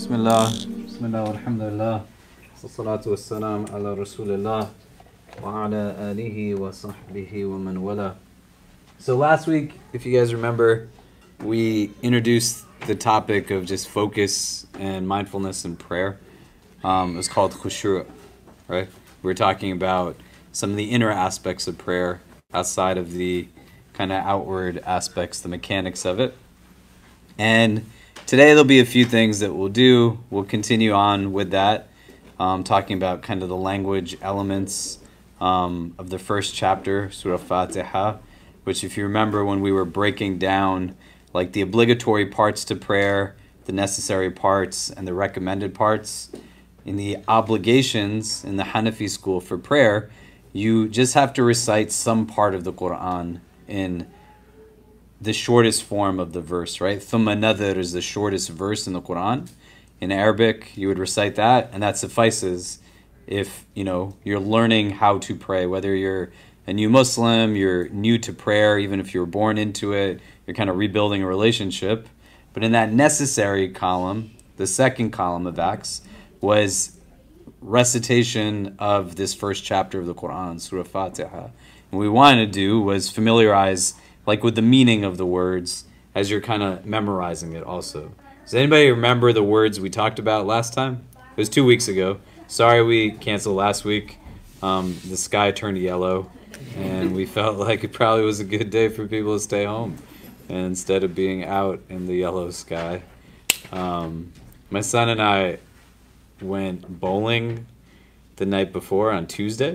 Bismillah, alhamdulillah, wassalatu wassalam ala rasulillah, wa ala alihi wa sahbihi wa man wala. So last week, if you guys remember, we introduced the topic of just focus and mindfulness and prayer. It was called khushu', right? We were talking about some of the inner aspects of prayer outside of the kind of outward aspects, the mechanics of it. And today there'll be a few things that we'll do. We'll continue on with that, talking about kind of the language elements of the first chapter, Surah Fatiha, which if you remember when we were breaking down like the obligatory parts to prayer, the necessary parts, and the recommended parts, in the obligations in the Hanafi school for prayer, you just have to recite some part of the Quran in the shortest form of the verse, right? Thumma nadhar is the shortest verse in the Quran. In Arabic, you would recite that, and that suffices if, you're learning how to pray, whether you're a new Muslim, you're new to prayer, even if you were born into it, you're kind of rebuilding a relationship. But in that necessary column, the second column of Acts, was recitation of this first chapter of the Quran, Surah Fatiha. And what we wanted to do was familiarize with the meaning of the words as you're kind of memorizing it also. Does anybody remember the words we talked about last time? It was 2 weeks ago. Sorry we canceled last week. The sky turned yellow, and we felt like it probably was a good day for people to stay home instead of being out in the yellow sky. My son and I went bowling the night before on Tuesday,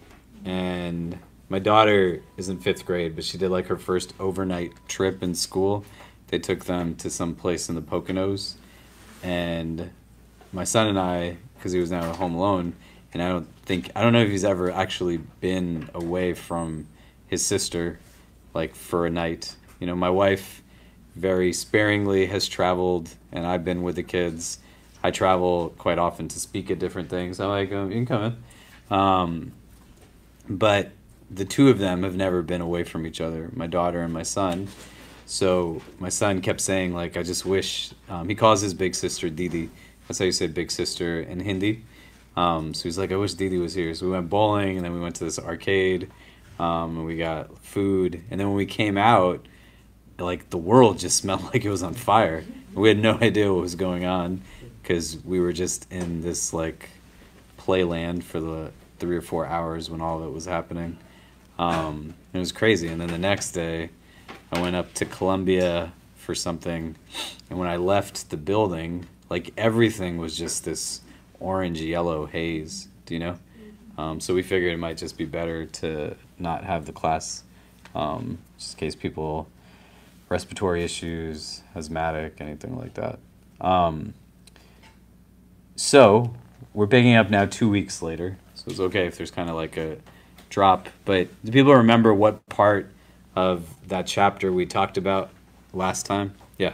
and my daughter is in 5th grade, but she did her first overnight trip in school. They took them to some place in the Poconos, and my son and I, because he was now home alone, and I don't know if he's ever actually been away from his sister for a night. My wife very sparingly has traveled, and I've been with the kids. I travel quite often to speak at different things. I'm like, you can come in. But the two of them have never been away from each other, my daughter and my son. So my son kept saying, I just wish, he calls his big sister Didi. That's how you say big sister in Hindi. So he's like, I wish Didi was here. So we went bowling, and then we went to this arcade, and we got food. And then when we came out, the world just smelled like it was on fire. We had no idea what was going on, because we were just in this playland for the 3 or 4 hours when all of it was happening. It was crazy. And then the next day I went up to Columbia for something, and when I left the building, everything was just this orange yellow haze, so we figured it might just be better to not have the class, just in case people, respiratory issues, asthmatic, anything like that. So we're picking up now 2 weeks later, so it's okay if there's kind of a drop. But do people remember what part of that chapter we talked about last time? Yeah.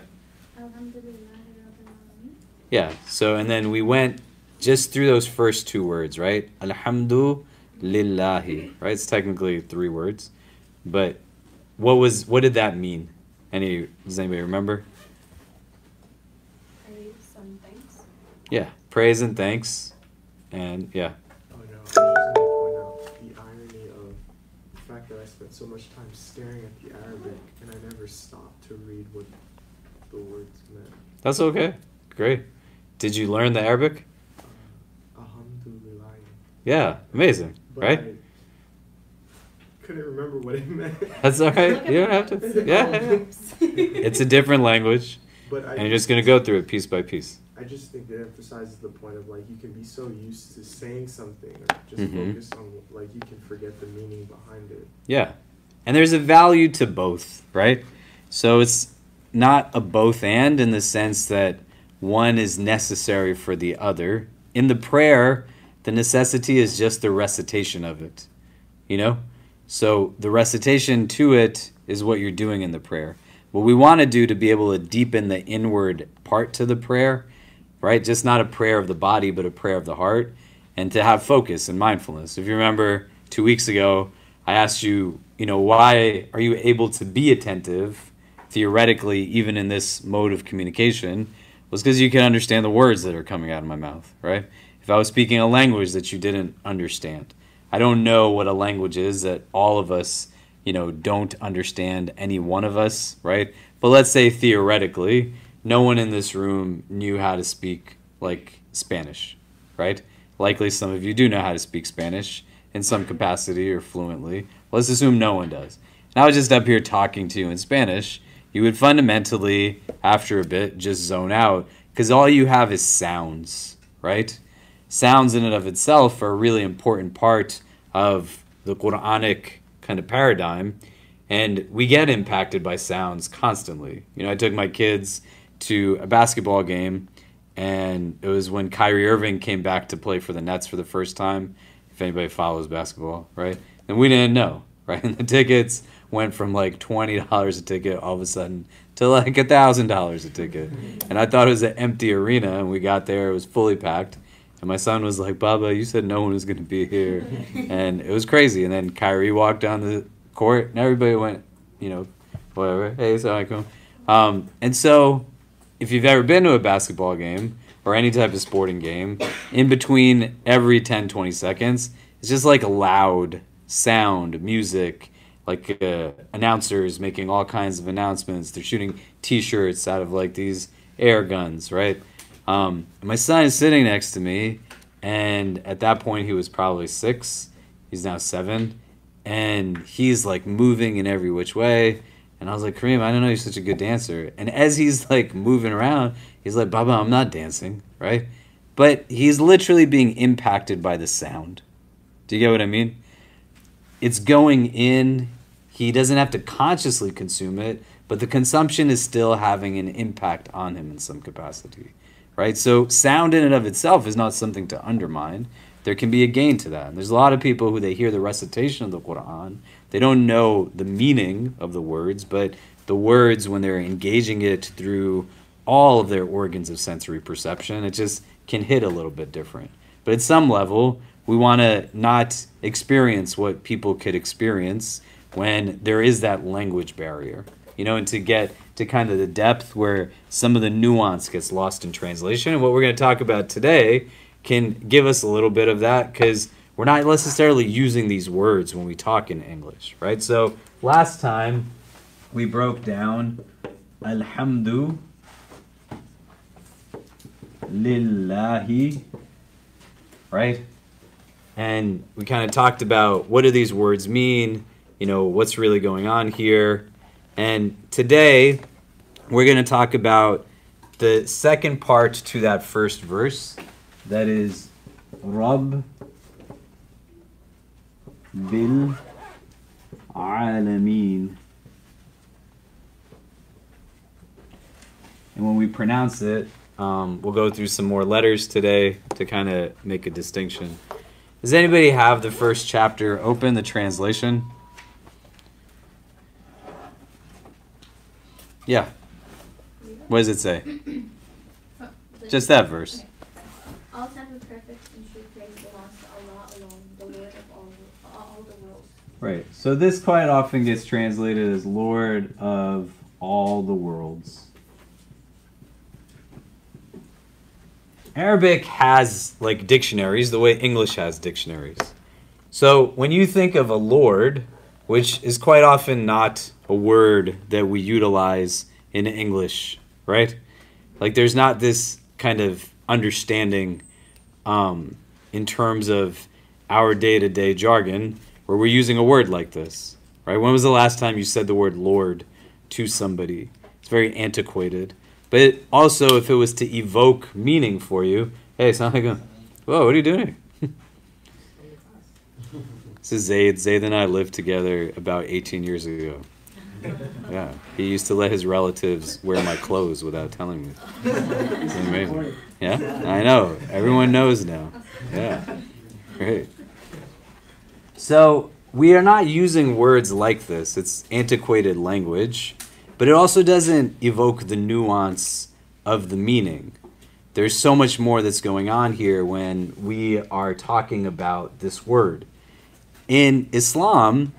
Yeah, so and then we went just through those first 2 words, right? Alhamdulillahi, right? It's technically 3 words. But what did that mean? Does anybody remember? Praise and thanks. Yeah, praise and thanks. And yeah. Oh no, I was just going to point out the irony of the fact that I spent so much time staring at the Arabic and I never stopped to read what the words meant. That's okay. Great. Did you learn the Arabic? Alhamdulillah. Yeah, amazing, But right? I couldn't remember what it meant. That's all right. You don't have to. Yeah. It's a different language, But and you're just going to go through it piece by piece. I just think it emphasizes the point of you can be so used to saying something or just focus on you can forget the meaning behind it. Yeah. And there's a value to both, right? So it's not a both and in the sense that one is necessary for the other. In the prayer, the necessity is just the recitation of it, So the recitation to it is what you're doing in the prayer. What we want to do to be able to deepen the inward part to the prayer, right? Just not a prayer of the body, but a prayer of the heart, and to have focus and mindfulness. If you remember 2 weeks ago, I asked you, why are you able to be attentive, theoretically, even in this mode of communication, Well, it's because you can understand the words that are coming out of my mouth, right? If I was speaking a language that you didn't understand, I don't know what a language is that all of us, don't understand, any one of us, right? But let's say theoretically, no one in this room knew how to speak like Spanish, right? Likely some of you do know how to speak Spanish in some capacity or fluently. Let's assume no one does. And I was just up here talking to you in Spanish. You would fundamentally, after a bit, just zone out because all you have is sounds, right? Sounds in and of itself are a really important part of the Quranic kind of paradigm, and we get impacted by sounds constantly. I took my kids to a basketball game, and it was when Kyrie Irving came back to play for the Nets for the first time, if anybody follows basketball, right? And we didn't know, right? And the tickets went from like $20 a ticket all of a sudden to like $1,000 a ticket. And I thought it was an empty arena, and we got there, it was fully packed. And my son was like, Baba, you said no one was going to be here. And it was crazy. And then Kyrie walked down the court, and everybody went, whatever, hey, assalamu alaikum. And so if you've ever been to a basketball game or any type of sporting game, in between every 10, 20 seconds, it's just like loud sound, music, like announcers making all kinds of announcements. They're shooting T-shirts out of like these air guns, right? My son is sitting next to me, and at that point he was probably 6. He's now 7, and he's like moving in every which way. And I was like, Kareem, I don't know you're such a good dancer. And as he's like moving around, he's like, Baba, I'm not dancing, right? But he's literally being impacted by the sound. Do you get what I mean? It's going in. He doesn't have to consciously consume it, but the consumption is still having an impact on him in some capacity, right? So sound in and of itself is not something to undermine. There can be a gain to that. And there's a lot of people who they hear the recitation of the Quran, they don't know the meaning of the words, but the words, when they're engaging it through all of their organs of sensory perception, it just can hit a little bit different. But at some level, we want to not experience what people could experience when there is that language barrier, and to get to kind of the depth where some of the nuance gets lost in translation. And what we're going to talk about today can give us a little bit of that, because we're not necessarily using these words when we talk in English, right? So last time we broke down Alhamdu Lillahi, right? And we kind of talked about what do these words mean, what's really going on here. And today we're going to talk about the second part to that first verse, that is Rabb bil Alameen. And when we pronounce it, we'll go through some more letters today to kind of make a distinction. Does anybody have the first chapter open, the translation? Yeah. What does it say? Just that verse. All time is perfect and true praise belongs to Allah alone, the Lord of all the worlds. Right. So this quite often gets translated as Lord of all the worlds. Arabic has like dictionaries the way English has dictionaries. So when you think of a lord, which is quite often not a word that we utilize in English, right? Like there's not this kind of understanding in terms of our day-to-day jargon where we're using a word like this, right? When was the last time you said the word Lord to somebody? It's very antiquated. But also, if it was to evoke meaning for you, hey, it's not like, whoa, what are you doing? This is Zayd. Zayd and I lived together about 18 years ago. Yeah, he used to let his relatives wear my clothes without telling me. It's amazing. Yeah, I know. Everyone knows now. Yeah, great. So we are not using words like this. It's antiquated language, but it also doesn't evoke the nuance of the meaning. There's so much more that's going on here when we are talking about this word. In Islam,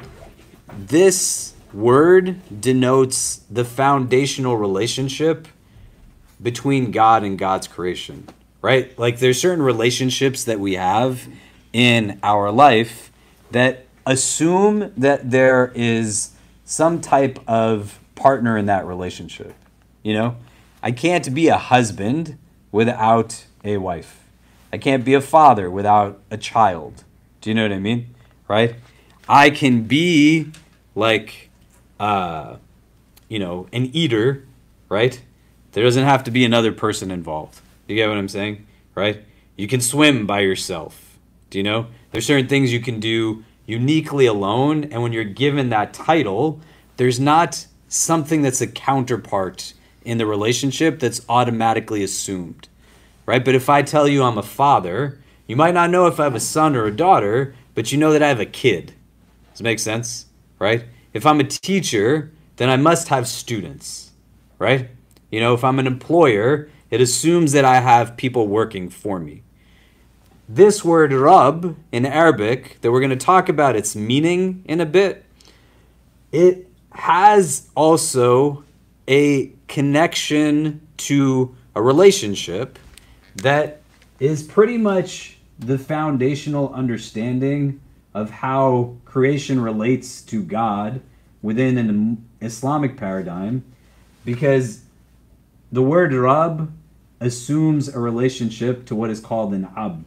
this word denotes the foundational relationship between God and God's creation, right? Like there's certain relationships that we have in our life that assume that there is some type of partner in that relationship. You know, I can't be a husband without a wife. I can't be a father without a child. Do you know what I mean? Right? I can be like, you know, an eater, right? There doesn't have to be another person involved. You get what I'm saying? Right? You can swim by yourself. Do you know? There's certain things you can do uniquely alone, and when you're given that title, there's not something that's a counterpart in the relationship that's automatically assumed, right? But if I tell you I'm a father, you might not know if I have a son or a daughter, but you know that I have a kid. Does it make sense, right? If I'm a teacher, then I must have students, right? You know, if I'm an employer, it assumes that I have people working for me. This word Rabb in Arabic, that we're going to talk about its meaning in a bit, it has also a connection to a relationship that is pretty much the foundational understanding of how creation relates to God within an Islamic paradigm, because the word Rabb assumes a relationship to what is called an abd.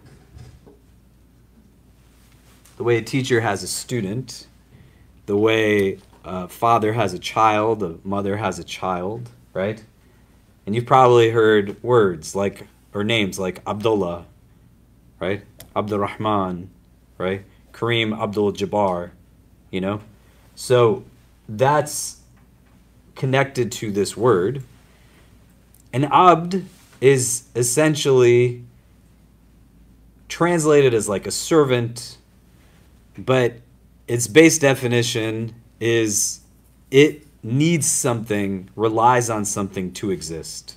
The way a teacher has a student, the way a father has a child, a mother has a child, right? And you've probably heard words like, or names like Abdullah, right? Abdurrahman, right? Kareem Abdul-Jabbar, you know? So that's connected to this word. An abd is essentially translated as like a servant, but its base definition is it needs something, relies on something to exist.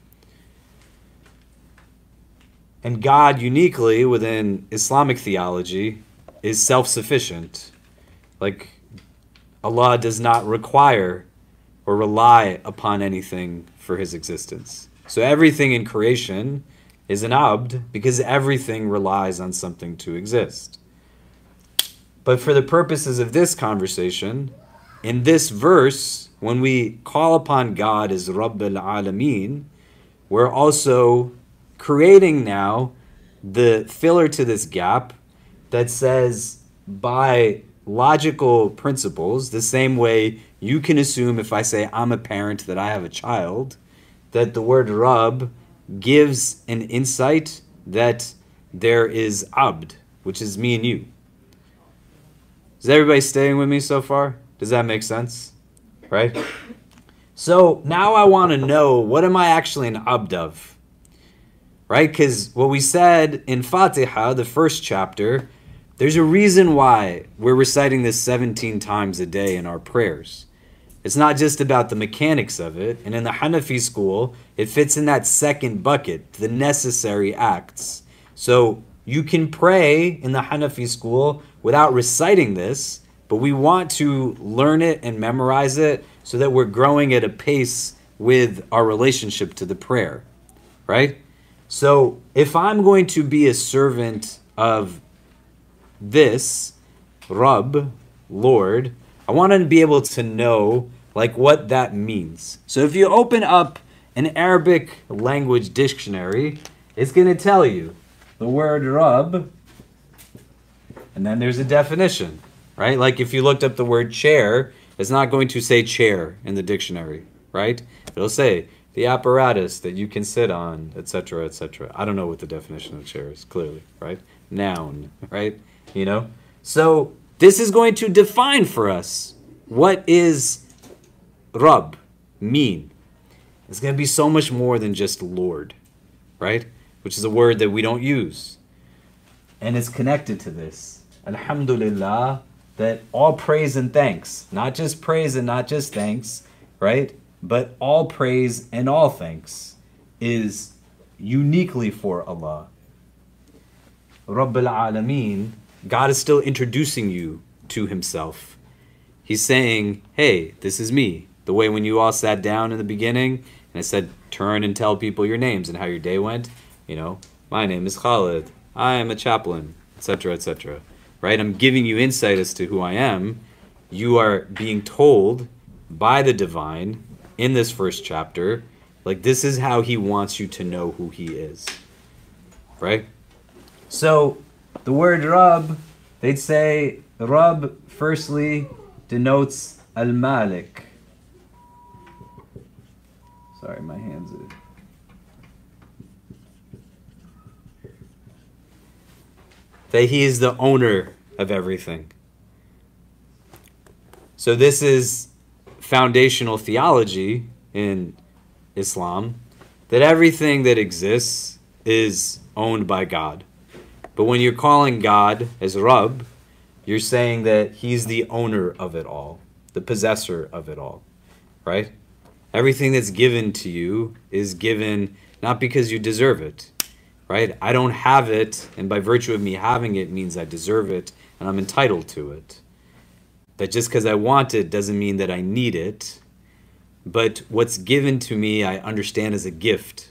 And God, uniquely within Islamic theology, is self-sufficient. Like Allah does not require or rely upon anything for his existence. So everything in creation is an abd because everything relies on something to exist. But for the purposes of this conversation, in this verse, when we call upon God as Rabb al-Alameen, we're also creating now the filler to this gap that says, by logical principles, the same way you can assume if I say I'm a parent that I have a child, that the word Rabb gives an insight that there is abd, which is me and you. Is everybody staying with me so far? Does that make sense? Right? So now I want to know, what am I actually an abd of? Right? Because what we said in Fatiha, the first chapter, there's a reason why we're reciting this 17 times a day in our prayers. It's not just about the mechanics of it. And in the Hanafi school, it fits in that second bucket, the necessary acts. So you can pray in the Hanafi school without reciting this, but we want to learn it and memorize it so that we're growing at a pace with our relationship to the prayer, right? So if I'm going to be a servant of this, Rabb, Lord, I want to be able to know like what that means. So if you open up an Arabic language dictionary, it's going to tell you the word Rabb, and then there's a definition, right? Like if you looked up the word chair, it's not going to say chair in the dictionary, right? It'll say the apparatus that you can sit on, etc., etc. I don't know what the definition of chair is, clearly, right? Noun, right? You know? So this is going to define for us what is Rabb mean. It's going to be so much more than just Lord, right? Which is a word that we don't use. And it's connected to this. Alhamdulillah, that all praise and thanks, not just praise and not just thanks, right? But all praise and all thanks is uniquely for Allah. Rabb al-Alameen, God is still introducing you to himself. He's saying, hey, this is me. The way when you all sat down in the beginning and I said, turn and tell people your names and how your day went. You know, my name is Khalid. I am a chaplain, etc., etc. Right? I'm giving you insight as to who I am. You are being told by the divine in this first chapter, like, this is how he wants you to know who he is. Right? So, the word Rab, they'd say Rab firstly denotes Al-Malik. Sorry, my hands are... That he is the owner of everything. So this is foundational theology in Islam, that everything that exists is owned by God. But when you're calling God as Rabb, you're saying that he's the owner of it all, the possessor of it all, right? Everything that's given to you is given not because you deserve it, right? I don't have it, and by virtue of me having it means I deserve it, and I'm entitled to it. That just because I want it doesn't mean that I need it. But what's given to me, I understand as a gift.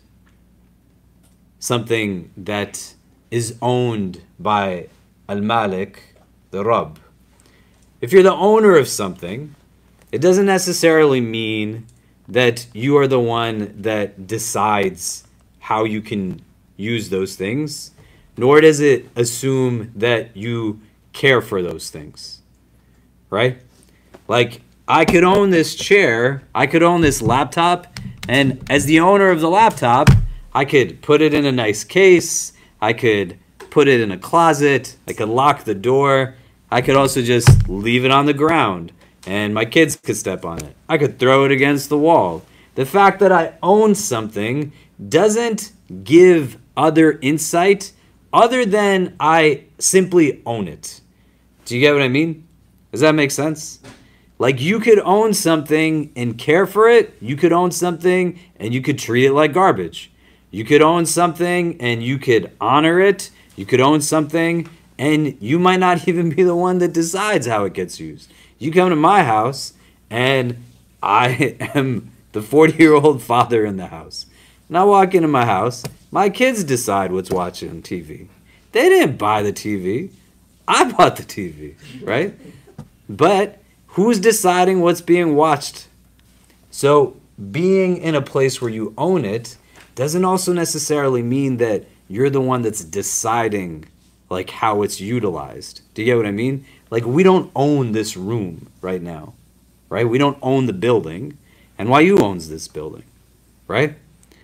Something that is owned by Al-Malik, the Rabb. If you're the owner of something, it doesn't necessarily mean that you are the one that decides how you can use those things, nor does it assume that you care for those things. Right? Like, I could own this chair, I could own this laptop, and as the owner of the laptop, I could put it in a nice case, I could put it in a closet, I could lock the door, I could also just leave it on the ground, and my kids could step on it. I could throw it against the wall. The fact that I own something doesn't give other insight other than I simply own it. Do you get what I mean? Does that make sense? Like, you could own something and care for it. You could own something and you could treat it like garbage. You could own something and you could honor it. You could own something and you might not even be the one that decides how it gets used. You come to my house and I am the 40-year-old father in the house. And I walk into my house. My kids decide what's watching on TV. They didn't buy the TV. I bought the TV, right? But who's deciding what's being watched? So being in a place where you own it doesn't also necessarily mean that you're the one that's deciding like how it's utilized. Do you get what I mean? Like, we don't own this room right now, right? We don't own the building. And NYU owns this building, right?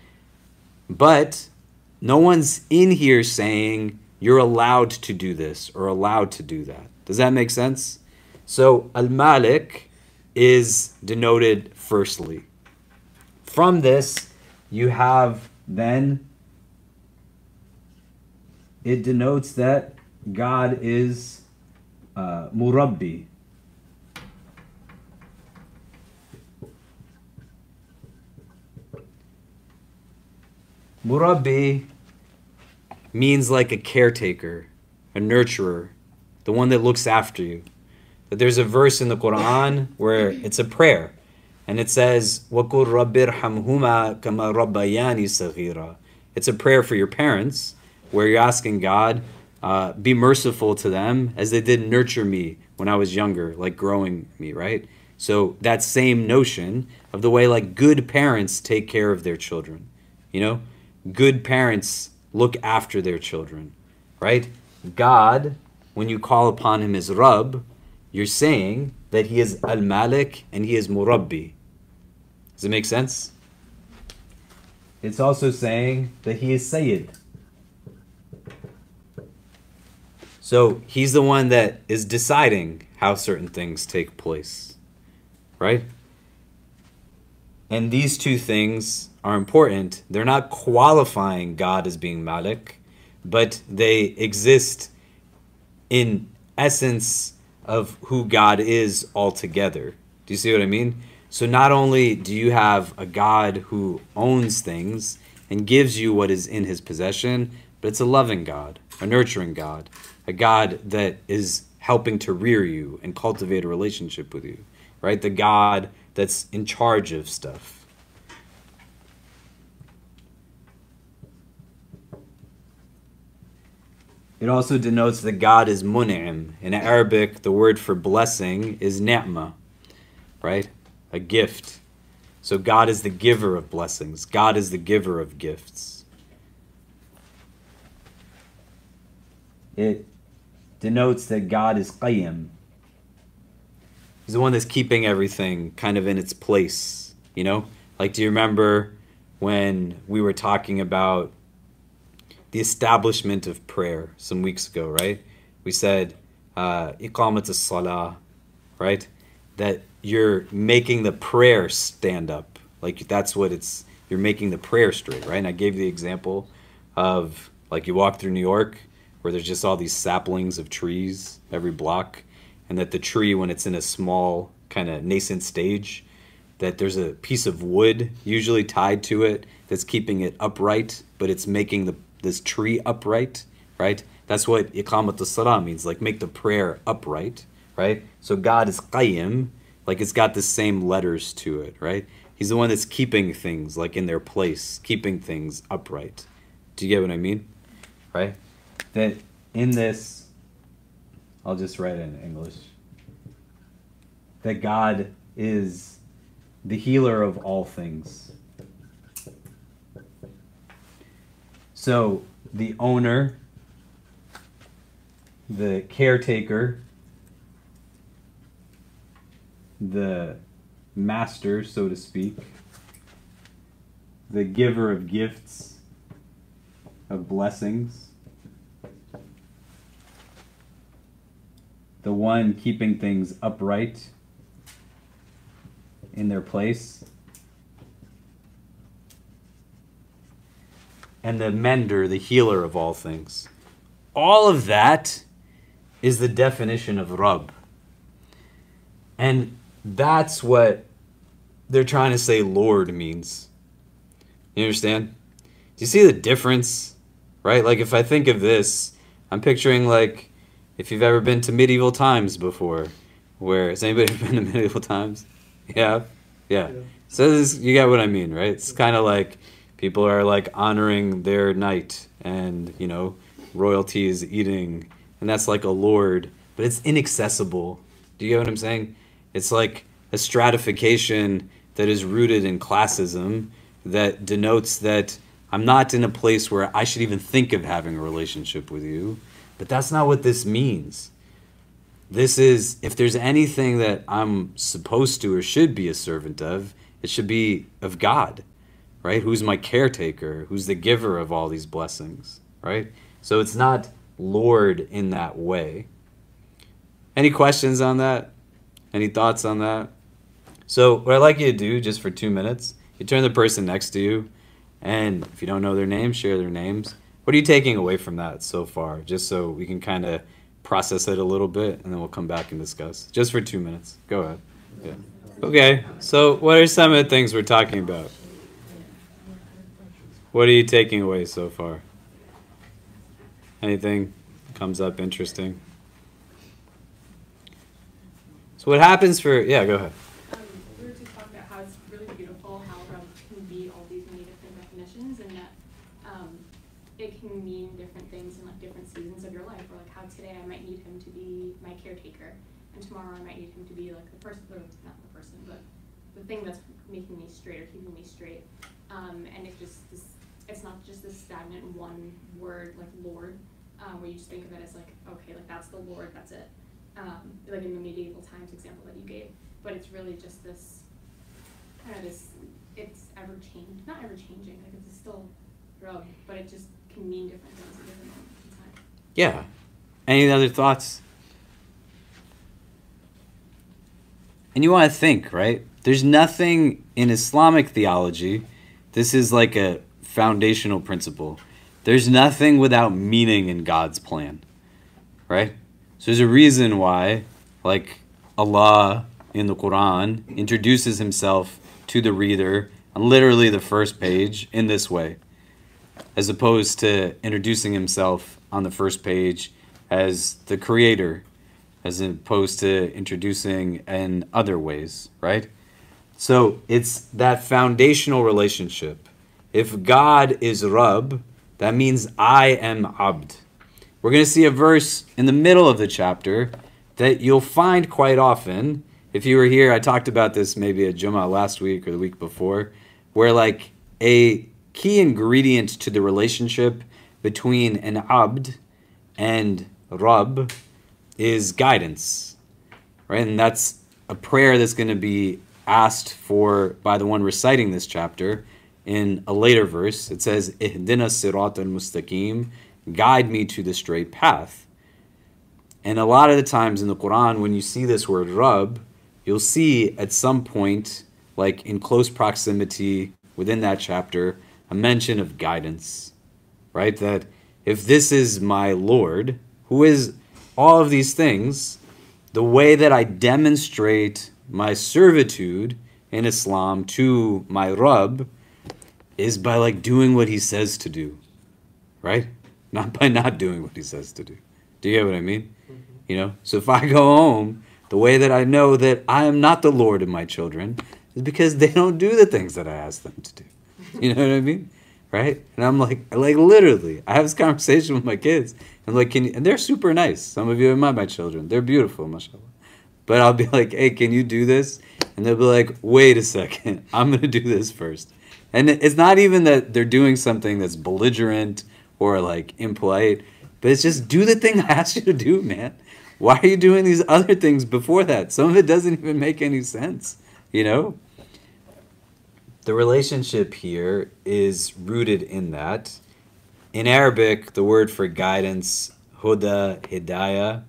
But no one's in here saying you're allowed to do this or allowed to do that. Does that make sense? So Al-Malik is denoted firstly. From this, you have then, it denotes that God is Murabbi. Murabbi means like a caretaker, a nurturer, the one that looks after you. But there's a verse in the Quran where it's a prayer, and it says, وَقُلْ رَبِّ ارْحَمْهُمَا كَمَا رَبَّيَانِي صَغِيرًا. It's a prayer for your parents, where you're asking God, be merciful to them as they did nurture me when I was younger, like growing me, right? So that same notion of the way like good parents take care of their children, you know? Good parents look after their children, right? God, when you call upon him as Rabb, you're saying that he is Al-Malik and he is Murabbi. Does it make sense? It's also saying that he is Sayyid. So he's the one that is deciding how certain things take place, right? And these two things are important. They're not qualifying God as being Malik, but they exist in essence of who God is altogether. Do you see what I mean? So not only do you have a God who owns things and gives you what is in his possession, but it's a loving God, a nurturing God, a God that is helping to rear you and cultivate a relationship with you, right? The God that's in charge of stuff. It also denotes that God is mun'im. In Arabic, the word for blessing is ni'mah, right? A gift. So God is the giver of blessings. God is the giver of gifts. It denotes that God is qayyim. He's the one that's keeping everything kind of in its place, you know? Like, do you remember when we were talking about the establishment of prayer some weeks ago, right? We said, iqamat as-salah, right? That you're making the prayer stand up. Like, that's what it's, you're making the prayer straight, right? And I gave the example of, like, you walk through New York where there's just all these saplings of trees every block, and that the tree, when it's in a small kind of nascent stage, that there's a piece of wood usually tied to it that's keeping it upright, but it's making this tree upright, right? That's what iqamat as-salah means, like make the prayer upright, right? So God is qayyim, like it's got the same letters to it, right? He's the one that's keeping things like in their place, keeping things upright. Do you get what I mean? Right? That in this, I'll just write it in English, that God is the healer of all things. So the owner, the caretaker, the master, so to speak, the giver of gifts, of blessings, the one keeping things upright in their place, and the mender, the healer of all things. All of that is the definition of Rabb. And that's what they're trying to say Lord means. You understand? Do you see the difference? Right? Like, if I think of this, I'm picturing, like, if you've ever been to medieval times before, where, has anybody been to medieval times? Yeah? Yeah. So this, you get what I mean, right? It's kind of like people are, like, honoring their knight, and, you know, royalty is eating, and that's like a lord, but it's inaccessible. Do you get what I'm saying? It's like a stratification that is rooted in classism that denotes that I'm not in a place where I should even think of having a relationship with you. But that's not what this means. This is, if there's anything that I'm supposed to or should be a servant of, it should be of God, right? Who's my caretaker, who's the giver of all these blessings, right? So it's not Lord in that way. Any questions on that? Any thoughts on that? So what I'd like you to do, just for 2 minutes, you turn to the person next to you, and if you don't know their names, share their names. What are you taking away from that so far? Just so we can kind of process it a little bit, and then we'll come back and discuss. Just for 2 minutes. Go ahead. Yeah. Okay, so what are some of the things we're talking about? What are you taking away so far? Anything comes up interesting? So what happens for, yeah, go ahead. We were just talking about how it's really beautiful how Rabb can be all these many different definitions, and that it can mean different things in like different seasons of your life. Or like how today I might need him to be my caretaker, and tomorrow I might need him to be like the person, or not the person, but the thing that's making me straight or keeping me straight. And it's just this, it's not just this stagnant one word like Lord, where you just think of it as like, okay, like that's the Lord, that's it. Like in the medieval times example that you gave, but it's really just this kind of this, it's not ever changing, like it's still Rabb, but it just can mean different things at different moments in time. Yeah. Any other thoughts? And you want to think, right? There's nothing in Islamic theology, this is like a foundational principle. There's nothing without meaning in God's plan, right? So there's a reason why, like Allah in the Quran introduces himself to the reader on literally the first page in this way, as opposed to introducing himself on the first page as the creator, as opposed to introducing in other ways, right? So it's that foundational relationship. If God is Rabb, that means I am Abd. we're going to see a verse in the middle of the chapter that you'll find quite often. If you were here, I talked about this maybe at Jummah last week or the week before, where like a key ingredient to the relationship between an abd and Rabb is guidance, right? And that's a prayer that's going to be asked for by the one reciting this chapter in a later verse. It says, Ihdina sirat al-mustaqim, guide me to the straight path. And a lot of the times in the Quran, when you see this word Rabb, you'll see at some point, like in close proximity within that chapter, a mention of guidance, right? That if this is my Lord, who is all of these things, the way that I demonstrate my servitude in Islam to my Rabb is by like doing what he says to do, right? Not by not doing what he says to do. Do you get what I mean? Mm-hmm. You know, so if I go home, the way that I know that I am not the Lord of my children is because they don't do the things that I ask them to do. You know what I mean? Right? And I'm like literally, I have this conversation with my kids. I'm like, and they're super nice. Some of you are my children. They're beautiful, mashallah. But I'll be like, hey, can you do this? And they'll be like, wait a second, I'm going to do this first. And it's not even that they're doing something that's belligerent or like impolite, but it's just do the thing I asked you to do, man. Why are you doing these other things before that? Some of it doesn't even make any sense, you know? The relationship here is rooted in that. In Arabic, the word for guidance, huda, hidayah,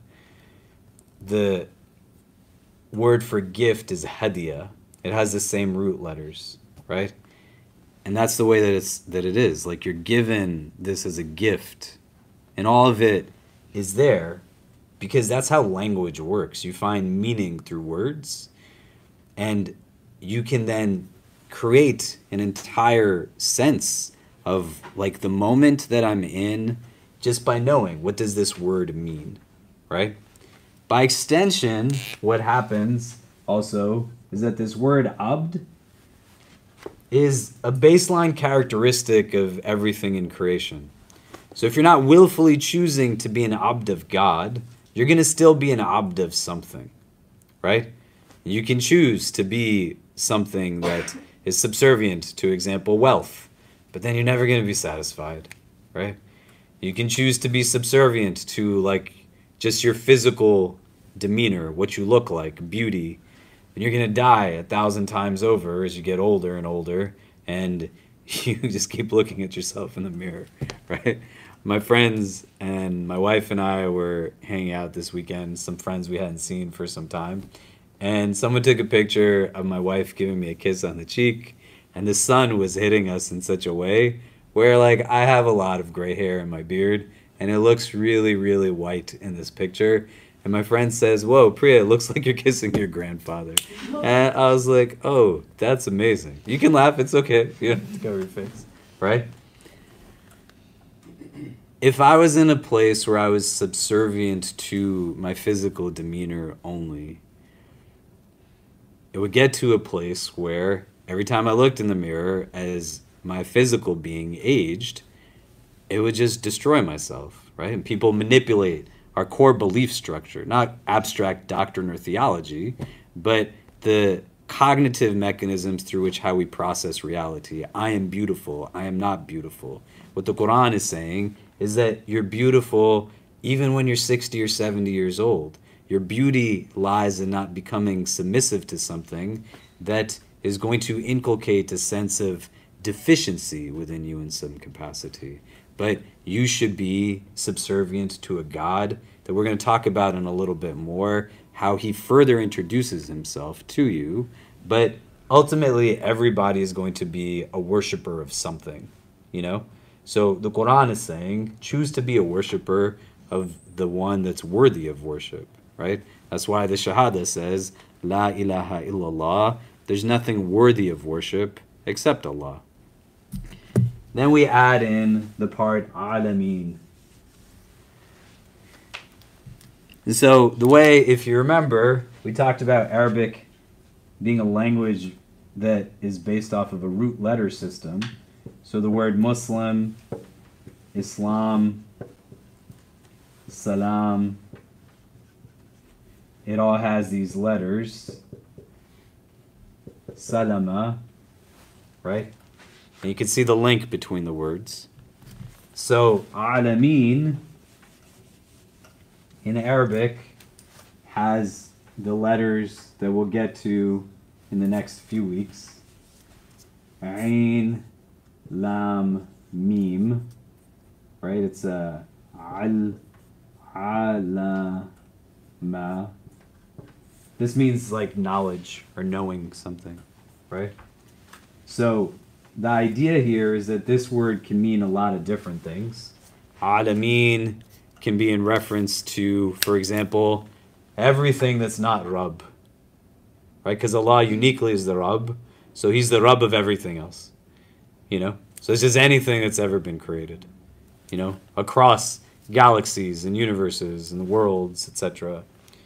the word for gift is hadiya. It has the same root letters, right? And that's the way that it is. Like you're given this as a gift. And all of it is there because that's how language works. You find meaning through words. And you can then create an entire sense of like the moment that I'm in just by knowing what does this word mean, right? By extension, what happens also is that this word abd is a baseline characteristic of everything in creation. So if you're not willfully choosing to be an abd of God, you're going to still be an abd of something, right? You can choose to be something that is subservient to, example, wealth, but then you're never going to be satisfied, right? You can choose to be subservient to like just your physical demeanor, what you look like, beauty, and you're going to die 1,000 times over as you get older and older, and you just keep looking at yourself in the mirror, right? My friends and my wife and I were hanging out this weekend, some friends we hadn't seen for some time, and someone took a picture of my wife giving me a kiss on the cheek, and the sun was hitting us in such a way where like I have a lot of gray hair in my beard, and it looks really, really white in this picture. And my friend says, whoa, Priya, it looks like you're kissing your grandfather. And I was like, oh, that's amazing. You can laugh, it's okay. You don't have to cover your face, right? If I was in a place where I was subservient to my physical demeanor only, it would get to a place where every time I looked in the mirror as my physical being aged, it would just destroy myself, right? And people manipulate our core belief structure, not abstract doctrine or theology, but the cognitive mechanisms through which how we process reality. I am beautiful. I am not beautiful. What the Quran is saying is that you're beautiful even when you're 60 or 70 years old. Your beauty lies in not becoming submissive to something that is going to inculcate a sense of deficiency within you in some capacity. But you should be subservient to a God that we're going to talk about in a little bit more, how he further introduces himself to you. But ultimately, everybody is going to be a worshiper of something, you know? So the Quran is saying, choose to be a worshiper of the one that's worthy of worship, right? That's why the Shahada says, La ilaha illallah, there's nothing worthy of worship except Allah. Then we add in the part Alameen. And so the way, if you remember, we talked about Arabic being a language that is based off of a root letter system. So the word Muslim, Islam, salam. It all has these letters. Salama, right? And you can see the link between the words. So, alameen in Arabic has the letters that we'll get to in the next few weeks. Ain, lam, mim, right? It's a al, alama. This means like knowledge or knowing something, right? So the idea here is that this word can mean a lot of different things. Alameen can be in reference to, for example, everything that's not Rabb, right? Because Allah uniquely is the Rabb, so He's the Rabb of everything else, you know? So it's just anything that's ever been created, you know, across galaxies and universes and worlds, etc.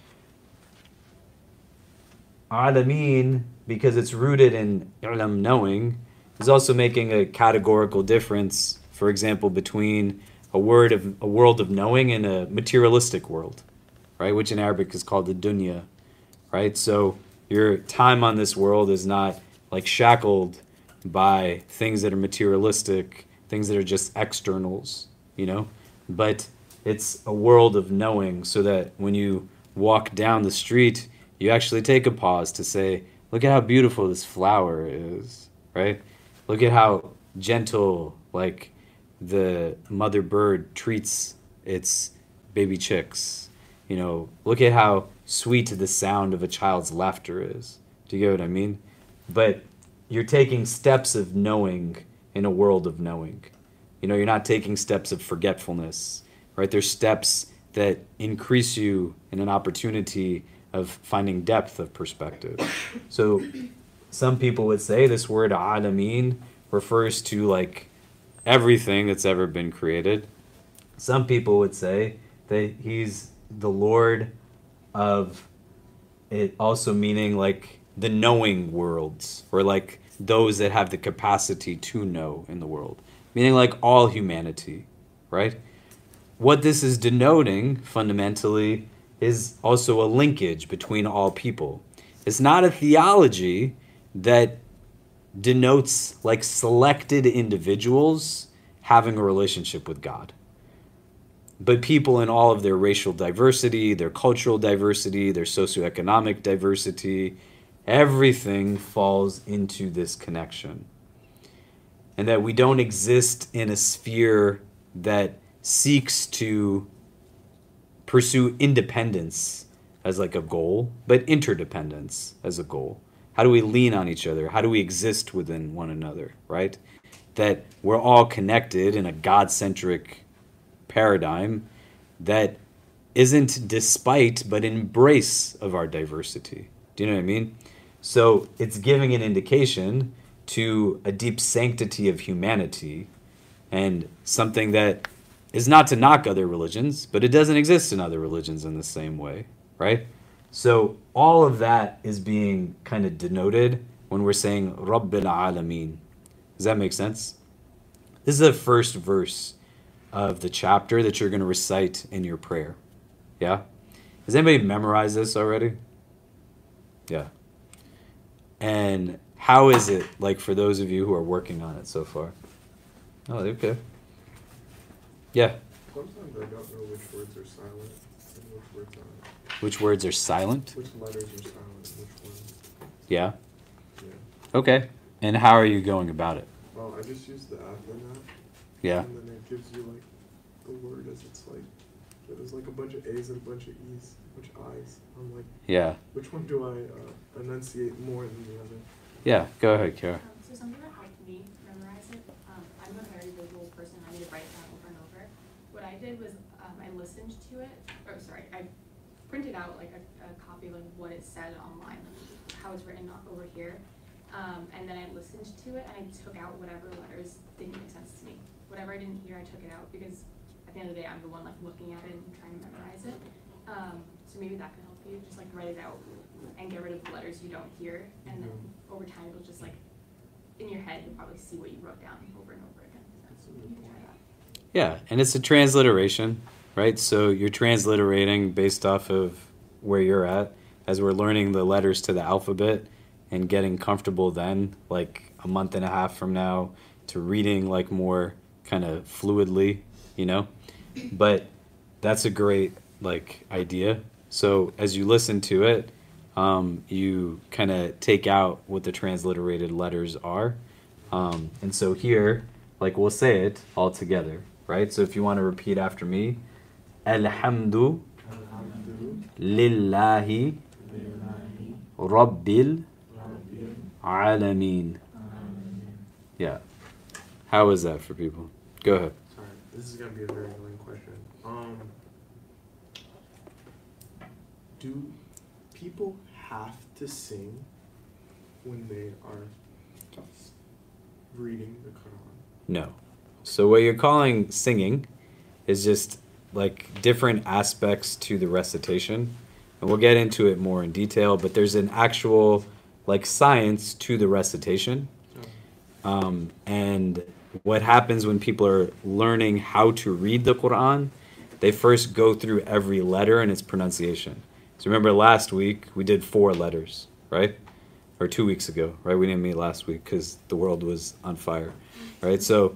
Alameen, because it's rooted in ilm, knowing, is also making a categorical difference, for example, between a world of knowing and a materialistic world, right? Which in Arabic is called the dunya, right? So your time on this world is not like shackled by things that are materialistic, things that are just externals, you know? But it's a world of knowing, so that when you walk down the street, you actually take a pause to say, look at how beautiful this flower is, right? Look at how gentle, like, the mother bird treats its baby chicks. You know, look at how sweet the sound of a child's laughter is. Do you get what I mean? But you're taking steps of knowing in a world of knowing. You know, you're not taking steps of forgetfulness, right? There's steps that increase you in an opportunity of finding depth of perspective. So some people would say this word alameen refers to like everything that's ever been created. Some people would say that He's the Lord of it, also meaning like the knowing worlds, or like those that have the capacity to know in the world, meaning like all humanity, right? What this is denoting fundamentally is also a linkage between all people. It's not a theology that denotes like selected individuals having a relationship with God, but people in all of their racial diversity, their cultural diversity, their socioeconomic diversity, everything falls into this connection. And that we don't exist in a sphere that seeks to pursue independence as like a goal, but interdependence as a goal. How do we lean on each other? How do we exist within one another, right? That we're all connected in a God-centric paradigm that isn't despite, but embrace of our diversity. Do you know what I mean? So it's giving an indication to a deep sanctity of humanity, and something that is not to knock other religions, but it doesn't exist in other religions in the same way, right? So all of that is being kind of denoted when we're saying Rabbil Alameen. Does that make sense? This is the first verse of the chapter that you're going to recite in your prayer. Yeah? Has anybody memorized this already? Yeah. And how is it, like, for those of you who are working on it so far? Oh, okay. Yeah. Sometimes I don't know which words are silent and which words aren't. Which words are silent? Which letters are silent and which ones. Yeah. Yeah. Okay. And how are you going about it? Well, I just use the Adlin app. Yeah. And then it gives you like the word as it's like, there's like a bunch of A's and a bunch of E's, a bunch of I's. I'm like, Yeah. which one do I enunciate more than the other? Yeah. Go ahead, Kara. So something that helped me memorize it, I'm a very visual person. I need to write down over and over. What I did was I listened to it. I printed out like a copy of like what it said online, like how it's written over here, and then I listened to it and I took out whatever letters didn't make sense to me. Whatever I didn't hear, I took it out, because at the end of the day, I'm the one like looking at it and trying to memorize it. So maybe that can help you. Just like write it out and get rid of the letters you don't hear, and then over time it'll just like in your head you'll probably see what you wrote down over and over again. So you can try that. Yeah, and it's a transliteration, right? So you're transliterating based off of where you're at as we're learning the letters to the alphabet and getting comfortable then, like a month and a half from now, to reading like more kind of fluidly, you know? But that's a great like idea. So as you listen to it, you kind of take out what the transliterated letters are. And so here, like we'll say it all together, right? So if you want to repeat after me, Alhamdu lillahi rabbil alameen. Yeah. How is that for people? Go ahead. Sorry, this is gonna be a very annoying question. Do people have to sing when they are reading the Quran? No. So what you're calling singing is just like different aspects to the recitation. And we'll get into it more in detail, but there's an actual like science to the recitation. And what happens when people are learning how to read the Quran, they first go through every letter and its pronunciation. So remember last week we did 4 letters, right? Or 2 weeks ago, right? We didn't meet last week because the world was on fire, right? So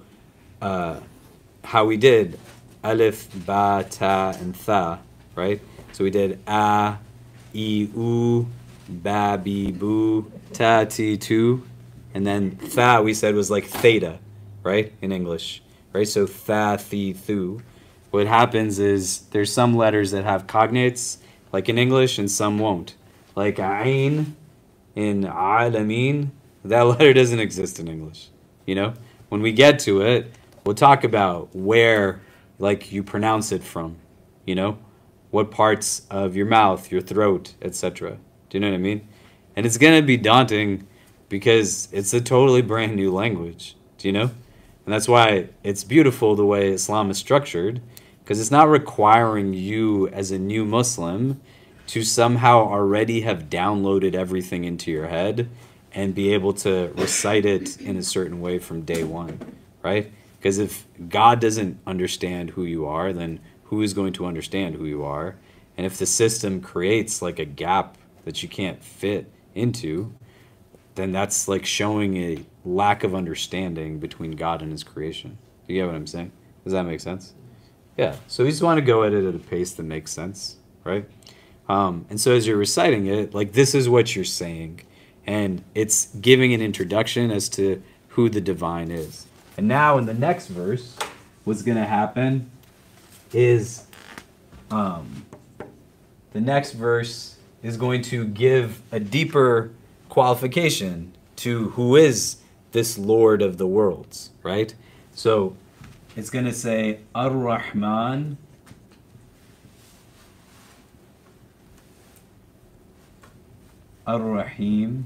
how we did alif, ba, ta, and tha, right? So we did a, e, u, ba, bi, bu, ta, ti, tu, and then tha we said was like theta, right? In English, right? So tha, thi, thu. What happens is there's some letters that have cognates, like in English, and some won't. Like ain in alameen, that letter doesn't exist in English. You know, when we get to it, we'll talk about where, like, you pronounce it from. You know, what parts of your mouth, your throat, etc. Do you know what I mean? And it's gonna be daunting because it's a totally brand new language. Do you know? And that's why it's beautiful the way Islam is structured, because it's not requiring you as a new Muslim to somehow already have downloaded everything into your head and be able to recite it in a certain way from day one, right? Because if God doesn't understand who you are, then who is going to understand who you are? And if the system creates like a gap that you can't fit into, then that's like showing a lack of understanding between God and his creation. Do you get what I'm saying? Does that make sense? Yeah. So you just want to go at it at a pace that makes sense, right? And so as you're reciting it, like this is what you're saying. And it's giving an introduction as to who the divine is. And now in the next verse, what's going to happen is the next verse is going to give a deeper qualification to who is this Lord of the worlds, right? So it's going to say Ar-Rahman Ar-Rahim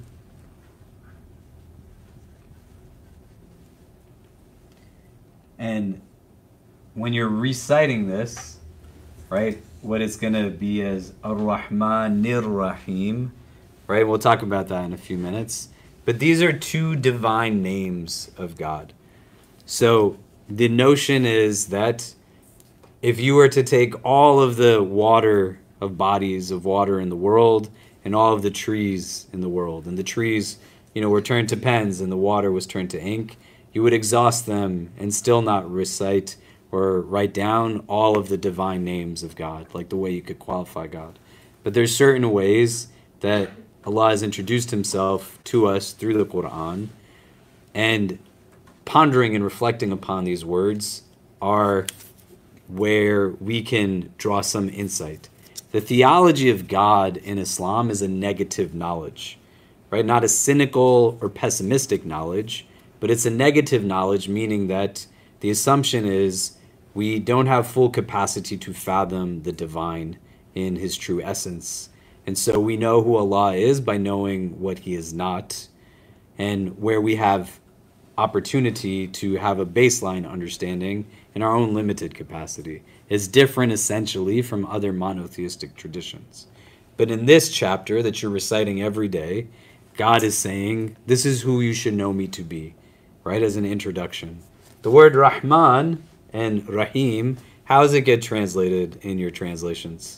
and when you're reciting this, right, what it's going to be is Ar-Rahmanir Rahim, right? We'll talk about that in a few minutes. But these are 2 divine names of God. So the notion is that if you were to take all of the water of bodies of water in the world and all of the trees in the world, and the trees, you know, were turned to pens and the water was turned to ink, you would exhaust them and still not recite or write down all of the divine names of God, like the way you could qualify God. But there's certain ways that Allah has introduced himself to us through the Quran, and pondering and reflecting upon these words are where we can draw some insight. The theology of God in Islam is a negative knowledge, right? Not a cynical or pessimistic knowledge, but it's a negative knowledge, meaning that the assumption is we don't have full capacity to fathom the divine in his true essence. And so we know who Allah is by knowing what he is not, and where we have opportunity to have a baseline understanding in our own limited capacity is different essentially from other monotheistic traditions. But in this chapter that you're reciting every day, God is saying, this is who you should know me to be, right, as an introduction. The word Rahman and Rahim How does it get translated in your translations?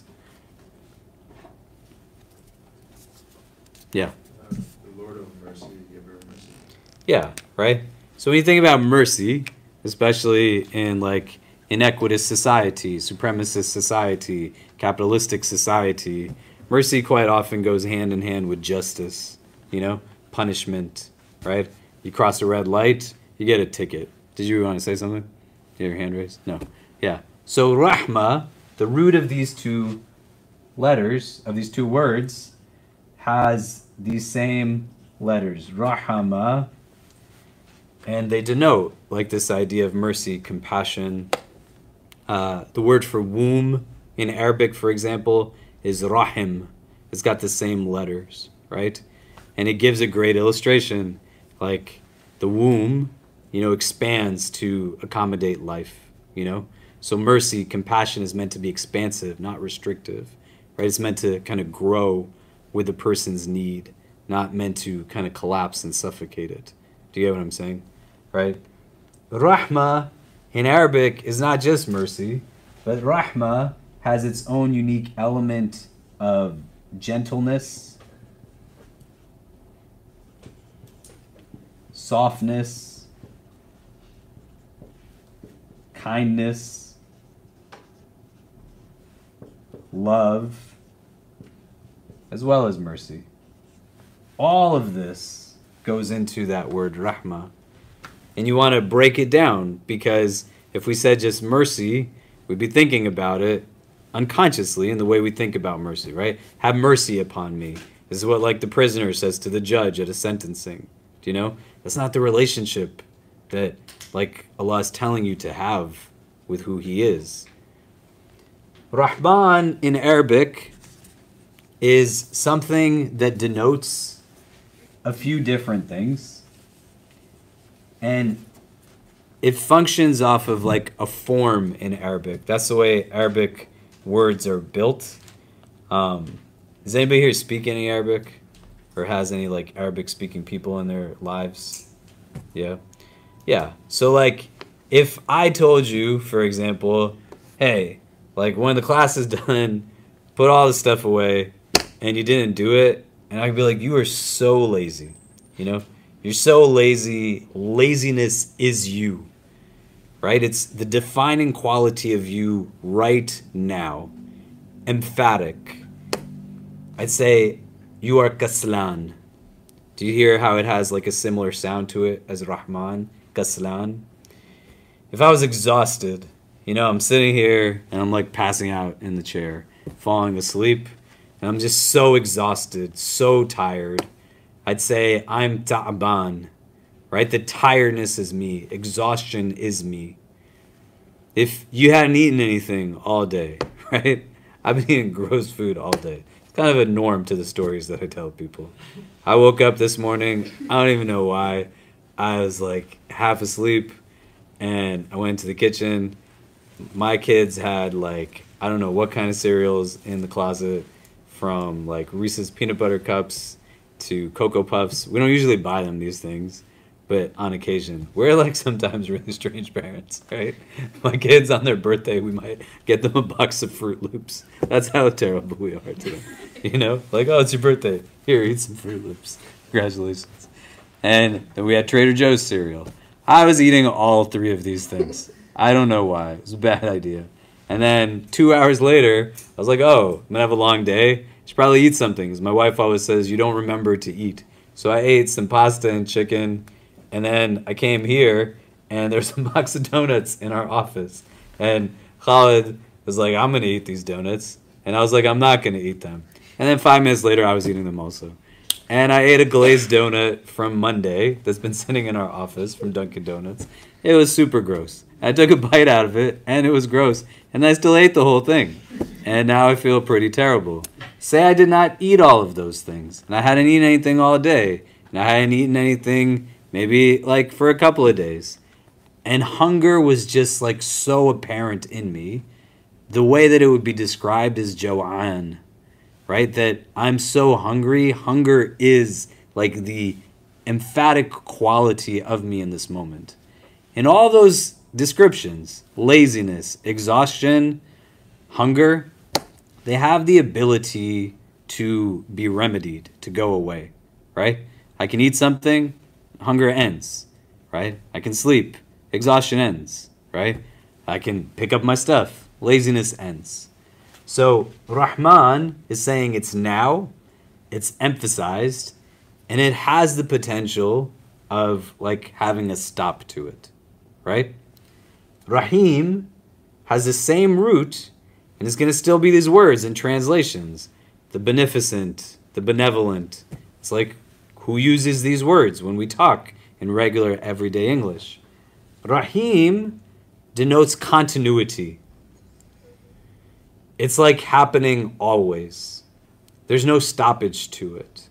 Yeah. The Lord of mercy, giver of mercy. Yeah, right? So when you think about mercy, especially in like inequitous society, supremacist society, capitalistic society, mercy quite often goes hand in hand with justice, you know, punishment, right? You cross a red light, you get a ticket. Did you want to say something? You have your hand raised? No. Yeah. So rahma, the root of these two letters, of these two words, has these same letters, rahama, and they denote like this idea of mercy, compassion. The word for womb in Arabic, for example, is rahim. It's got the same letters, right? And it gives a great illustration, like the womb, you know, expands to accommodate life, you know? So mercy, compassion is meant to be expansive, not restrictive, right? It's meant to kind of grow with the person's need, not meant to kind of collapse and suffocate it. Do you get what I'm saying? Right? Rahma in Arabic is not just mercy, but rahma has its own unique element of gentleness, softness, kindness, love, as well as mercy. All of this goes into that word rahma. And you want to break it down, because if we said just mercy, we'd be thinking about it unconsciously in the way we think about mercy, right? Have mercy upon me. This is what like the prisoner says to the judge at a sentencing. Do you know? That's not the relationship that like Allah is telling you to have with who He is. Rahman in Arabic is something that denotes a few different things. And it functions off of like a form in Arabic. That's the way Arabic words are built. Does anybody here speak any Arabic? Or has any like Arabic speaking people in their lives? Yeah. Yeah. So like if I told you, for example, hey, like when the class is done, put all the stuff away, and you didn't do it, and I'd be like, you are so lazy, you know? You're so lazy. Laziness is you, right? It's the defining quality of you right now. Emphatic. I'd say you are kaslan. Do you hear how it has like a similar sound to it as Rahman? Kaslan. If I was exhausted, you know, I'm sitting here and I'm like passing out in the chair, falling asleep, and I'm just so exhausted, so tired. I'd say I'm ta'ban, right? The tiredness is me. Exhaustion is me. If you hadn't eaten anything all day, right? I've been eating gross food all day. It's kind of a norm to the stories that I tell people. I woke up this morning, I don't even know why. I was like half asleep, and I went to the kitchen. My kids had like, I don't know what kind of cereals in the closet, from like Reese's peanut butter cups to Cocoa Puffs. We don't usually buy them these things, but on occasion. We're like sometimes really strange parents, right? My kids on their birthday, we might get them a box of Fruit Loops. That's how terrible we are to them. You know? Like, oh, it's your birthday. Here, eat some Fruit Loops. Congratulations. And then we had Trader Joe's cereal. I was eating all three of these things. I don't know why. It was a bad idea. And then 2 hours later, I was like, oh, I'm going to have a long day. I should probably eat something, because my wife always says you don't remember to eat. So I ate some pasta and chicken, and then I came here, and there's a box of donuts in our office. And Khalid was like, I'm going to eat these donuts. And I was like, I'm not going to eat them. And then 5 minutes later, I was eating them also. And I ate a glazed donut from Monday that's been sitting in our office from Dunkin' Donuts. It was super gross. I took a bite out of it, and it was gross. And I still ate the whole thing. And now I feel pretty terrible. Say I did not eat all of those things, and I hadn't eaten anything all day, and I hadn't eaten anything maybe like for a couple of days. And hunger was just like so apparent in me. The way that it would be described is Jaw'an, right? That I'm so hungry. Hunger is like the emphatic quality of me in this moment. And all those descriptions, laziness, exhaustion, hunger, they have the ability to be remedied, to go away, right? I can eat something, hunger ends, right? I can sleep, exhaustion ends, right? I can pick up my stuff, laziness ends. So Rahman is saying it's now, it's emphasized, and it has the potential of like having a stop to it, right? Rahim has the same root, and it's going to still be these words in translations. The beneficent, the benevolent. It's like, who uses these words when we talk in regular everyday English? Rahim denotes continuity. It's like happening always. There's no stoppage to it.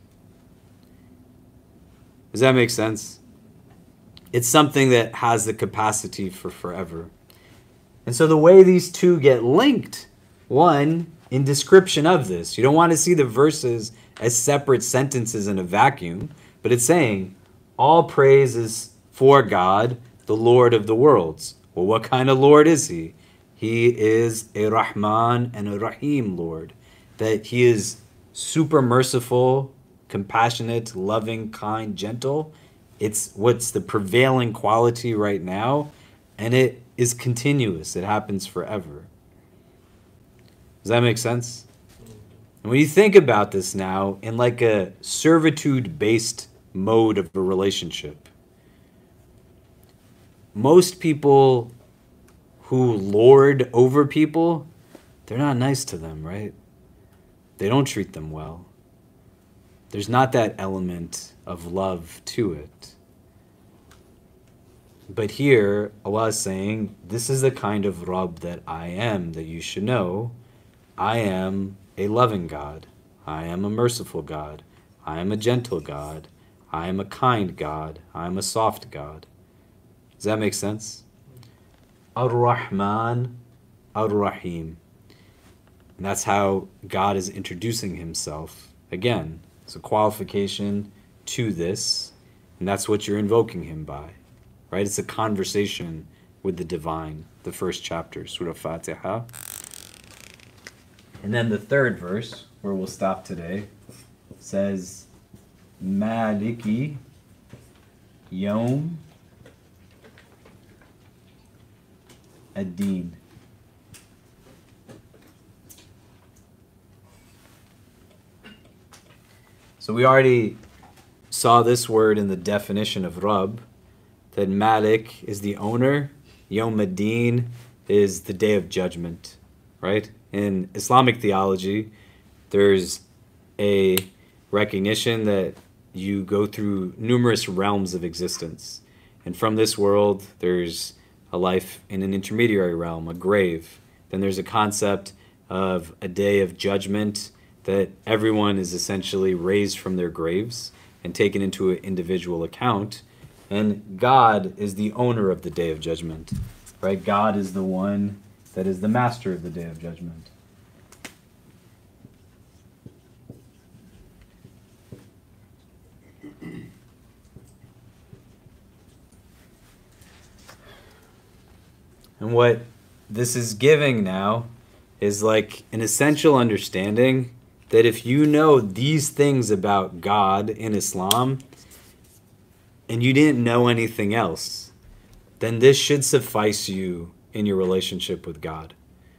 Does that make sense? It's something that has the capacity for forever. And so the way these two get linked, one, in description of this, you don't want to see the verses as separate sentences in a vacuum, but it's saying, all praise is for God, the Lord of the worlds. Well, what kind of Lord is he? He is a Rahman and a Rahim Lord. That he is super merciful, compassionate, loving, kind, gentle. It's what's the prevailing quality right now, and it is continuous. It happens forever. Does that make sense? And when you think about this now in like a servitude-based mode of a relationship, most people who lord over people, they're not nice to them, right? They don't treat them well. There's not that element of love to it. But here, Allah is saying, this is the kind of Rabb that I am, that you should know. I am a loving God. I am a merciful God. I am a gentle God. I am a kind God. I am a soft God. Does that make sense? Ar-Rahman, Ar-Rahim. And that's how God is introducing himself. Again, it's a qualification to this, and that's what you're invoking him by. Right? It's a conversation with the divine, the first chapter, Surah Fatiha. And then the third verse, where we'll stop today, says, Maliki Yawm Ad-Din. So we already saw this word in the definition of Rabb, that Malik is the owner, Yawm Ad-Din is the day of judgment, right? In Islamic theology, there's a recognition that you go through numerous realms of existence. And from this world, there's a life in an intermediary realm, a grave. Then there's a concept of a day of judgment, that everyone is essentially raised from their graves and taken into an individual account. And God is the owner of the day of judgment, right? God is the one that is the master of the day of judgment. And what this is giving now is like an essential understanding that if you know these things about God in Islam and you didn't know anything else, then this should suffice you in your relationship with God.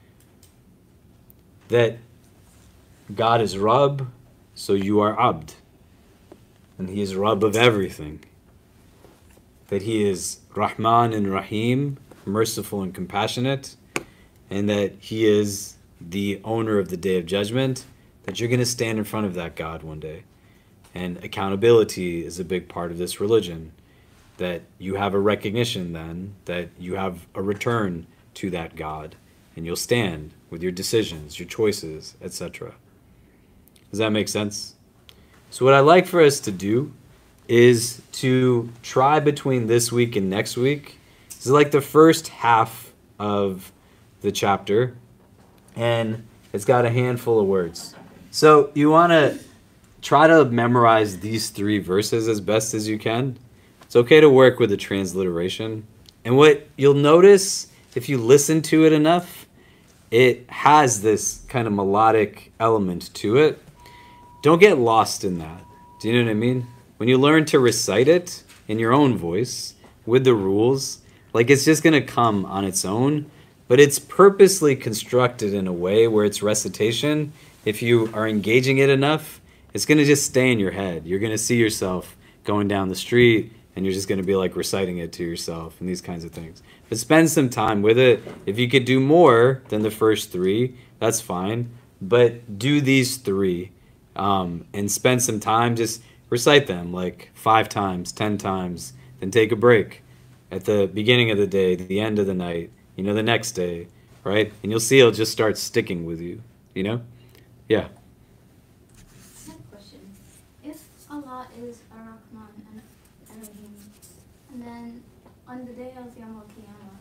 That God is Rabb, so you are Abd. And he is Rabb of everything. That he is Rahman and Rahim, merciful and compassionate, and that he is the owner of the day of judgment, that you're going to stand in front of that God one day. And accountability is a big part of this religion, that you have a recognition then that you have a return to that God, and you'll stand with your decisions, your choices, etc. Does that make sense? So what I'd like for us to do is to try between this week and next week. This is like the first half of the chapter, and it's got a handful of words. So you want to try to memorize these 3 verses as best as you can. It's okay to work with the transliteration. And what you'll notice if you listen to it enough, it has this kind of melodic element to it. Don't get lost in that. Do you know what I mean? When you learn to recite it in your own voice with the rules, like it's just going to come on its own, but it's purposely constructed in a way where it's recitation. If you are engaging it enough, it's going to just stay in your head. You're going to see yourself going down the street and you're just going to be like reciting it to yourself and these kinds of things. But spend some time with it. If you could do more than the first three, that's fine. But do these three and spend some time, just recite them like 5 times, 10 times, then take a break at the beginning of the day, the end of the night, the next day, right? And you'll see it'll just start sticking with you, Yeah. I have a question. If Allah is Ar-Rahman and Ar-Rahim, and then on the day of Yawm al-Qiyamah,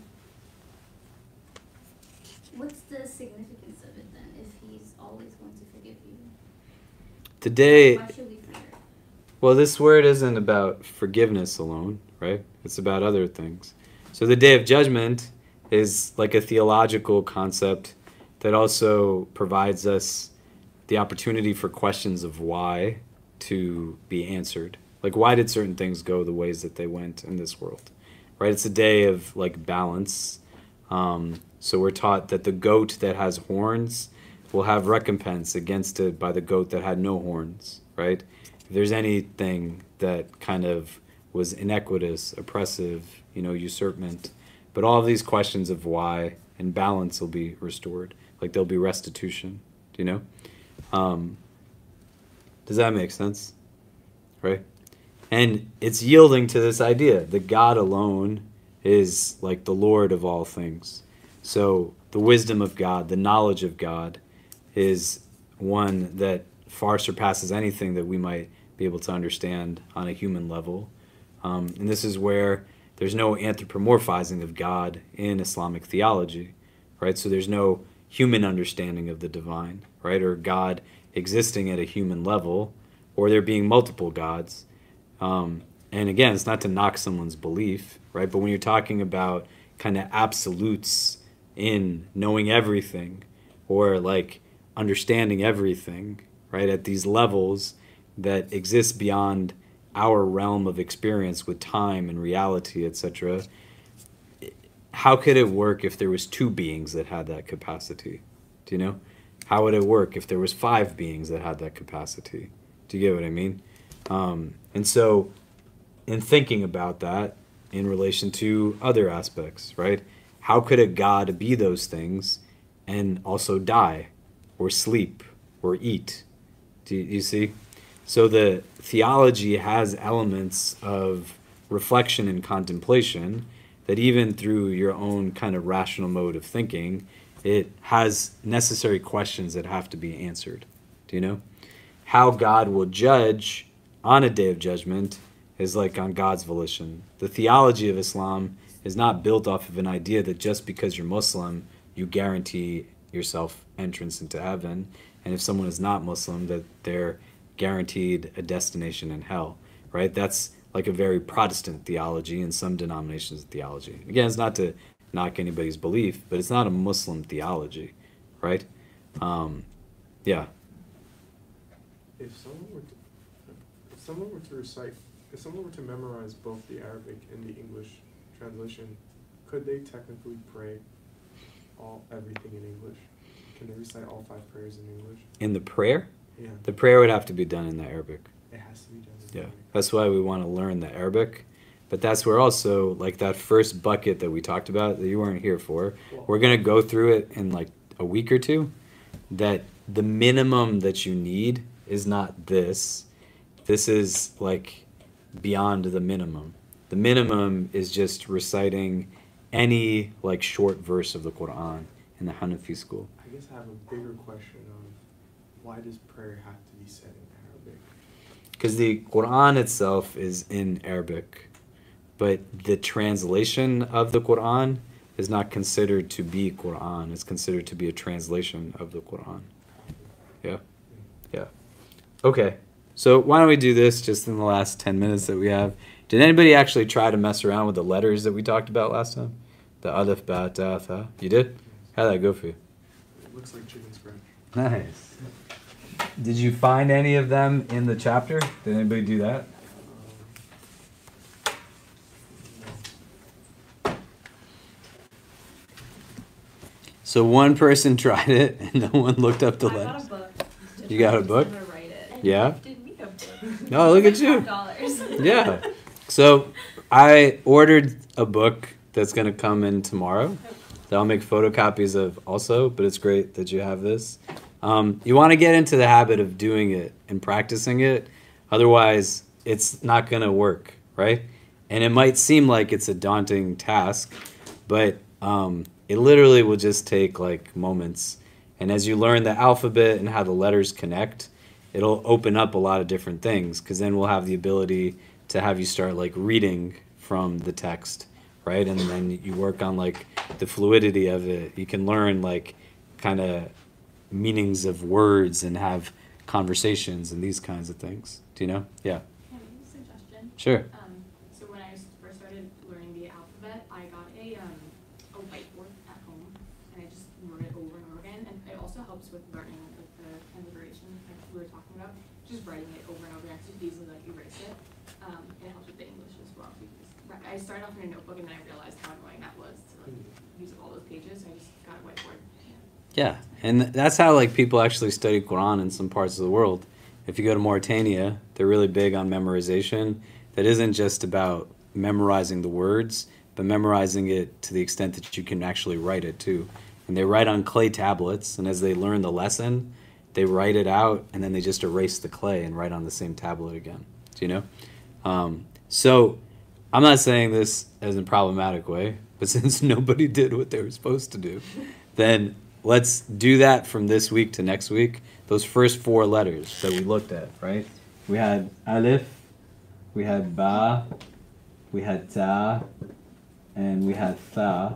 what's the significance of it then, if He's always going to forgive you? Today, Why should we fear it? well, this word isn't about forgiveness alone, right? It's about other things. So the Day of Judgment is like a theological concept that also provides us the opportunity for questions of why to be answered. Like, why did certain things go the ways that they went in this world, right? It's a day of like balance. So we're taught that the goat that has horns will have recompense against it by the goat that had no horns, right? If there's anything that kind of was iniquitous, oppressive, usurpment, but all of these questions of why and balance will be restored. Like there'll be restitution, do you know? Does that make sense? Right? And it's yielding to this idea that God alone is like the Lord of all things. So the wisdom of God, the knowledge of God is one that far surpasses anything that we might be able to understand on a human level. And this is where there's no anthropomorphizing of God in Islamic theology, right? So there's no human understanding of the divine, right? Or God existing at a human level, or there being multiple gods. And again, it's not to knock someone's belief, right? But when you're talking about kind of absolutes in knowing everything, or like understanding everything, right? At these levels that exist beyond our realm of experience with time and reality, etc. How could it work if there was 2 beings that had that capacity? Do you know? How would it work if there was 5 beings that had that capacity? Do you get what I mean? And so in thinking about that in relation to other aspects, right? How could a God be those things and also die or sleep or eat? Do you see? So the theology has elements of reflection and contemplation that even through your own kind of rational mode of thinking, it has necessary questions that have to be answered. Do you know? How God will judge on a day of judgment is like on God's volition. The theology of Islam is not built off of an idea that just because you're Muslim, you guarantee yourself entrance into heaven, and if someone is not Muslim, that they're guaranteed a destination in hell, right? That's like a very Protestant theology in some denominations of theology. Again, it's not to knock anybody's belief, but it's not a Muslim theology, right? Yeah. If someone were to memorize both the Arabic and the English translation, could they technically pray everything in English? Can they recite all 5 prayers in English? In the prayer? Yeah. The prayer would have to be done in the Arabic. It has to be done in Yeah, Arabic. that's why we want to learn the Arabic. But that's where also, like that first bucket that we talked about that you weren't here for, we're going to go through it in like a week or two, that the minimum that you need is not this. This is like beyond the minimum. The minimum is just reciting any like short verse of the Quran in the Hanafi school. I guess I have a bigger question of why does prayer have to be said in Arabic? Because the Quran itself is in Arabic, but the translation of the Quran is not considered to be Quran. It's considered to be a translation of the Quran. Yeah? Yeah. Okay. So why don't we do this just in the last 10 minutes that we have? Did anybody actually try to mess around with the letters that we talked about last time? The alif, ba, ta, tha. You did? How'd that go for you? It looks like chicken scratch. Nice. Did you find any of them in the chapter? Did anybody do that? So one person tried it and no one looked up the I letters. got a book. You got a book? I'm gonna write it. Yeah? Did me a book. Oh, look at you. $5. Yeah. So I ordered a book that's going to come in tomorrow that I'll make photocopies of also, but it's great that you have this. You want to get into the habit of doing it and practicing it. Otherwise, it's not going to work, right? And it might seem like it's a daunting task, but it literally will just take like moments. And as you learn the alphabet and how the letters connect, it'll open up a lot of different things, because then we'll have the ability to have you start like reading from the text, right? And then you work on like the fluidity of it. You can learn like kind of meanings of words and have conversations and these kinds of things. Do you know? Yeah. Can I make a suggestion? Sure. So when I first started learning the alphabet, I got a whiteboard at home, and I just wrote it over and over again. And it also helps with learning like the transliteration, like we were talking about. Just writing it over and over again, so easily like erase it. And it helps with the English as well. Because I started off in a notebook, and then I realized how annoying that was to like use up all those pages. So I just got a whiteboard. Yeah, and that's how like people actually study Quran in some parts of the world. If you go to Mauritania, they're really big on memorization. That isn't just about memorizing the words, but memorizing it to the extent that you can actually write it too. And they write on clay tablets, and as they learn the lesson, they write it out, and then they just erase the clay and write on the same tablet again. Do you know? So I'm not saying this as a problematic way, but since nobody did what they were supposed to do, then let's do that from this week to next week. Those first 4 letters that we looked at, right? We had alif, we had ba, we had ta, and we had tha.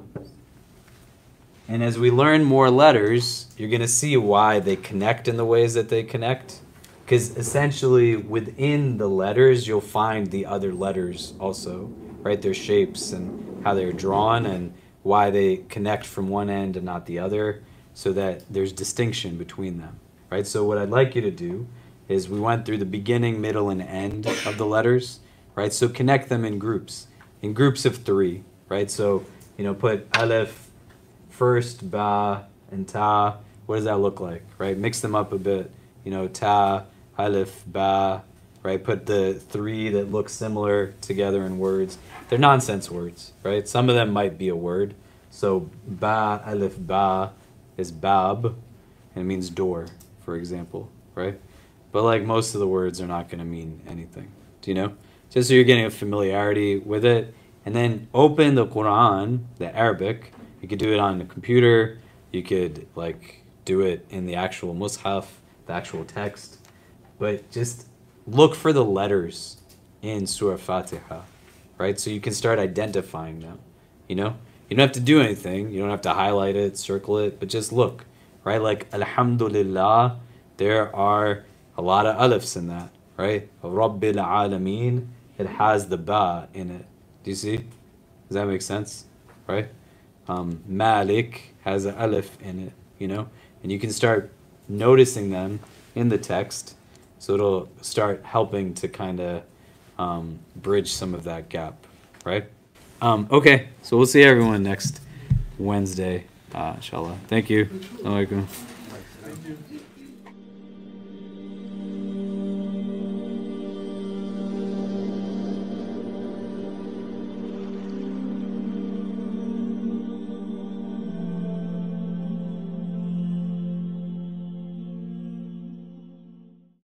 And as we learn more letters, you're going to see why they connect in the ways that they connect. Because essentially within the letters, you'll find the other letters also, right? Their shapes and how they're drawn and why they connect from one end and not the other, so that there's distinction between them, right? So what I'd like you to do is we went through the beginning, middle, and end of the letters, right? So connect them in groups of 3, right? So, put aleph first, ba, and ta. What does that look like, right? Mix them up a bit, ta, aleph, ba, right? Put the 3 that look similar together in words. They're nonsense words, right? Some of them might be a word. So ba, aleph, ba is bab, and it means door, for example, right? But like most of the words are not going to mean anything. Do you know? Just so you're getting a familiarity with it. And then open the Quran, the Arabic. You could do it on the computer. You could like do it in the actual mushaf, the actual text. But just look for the letters in Surah Fatiha, right? So you can start identifying them, You don't have to do anything. You don't have to highlight it, circle it, but just look, right? Like Alhamdulillah, there are a lot of alifs in that, right? Rabbil Alameen, it has the ba in it. Do you see? Does that make sense? Right? Malik has an alif in it, And you can start noticing them in the text, so it'll start helping to kind of bridge some of that gap, right? Okay, so we'll see everyone next Wednesday, inshallah. Thank you. Assalamu alaikum. Thank you.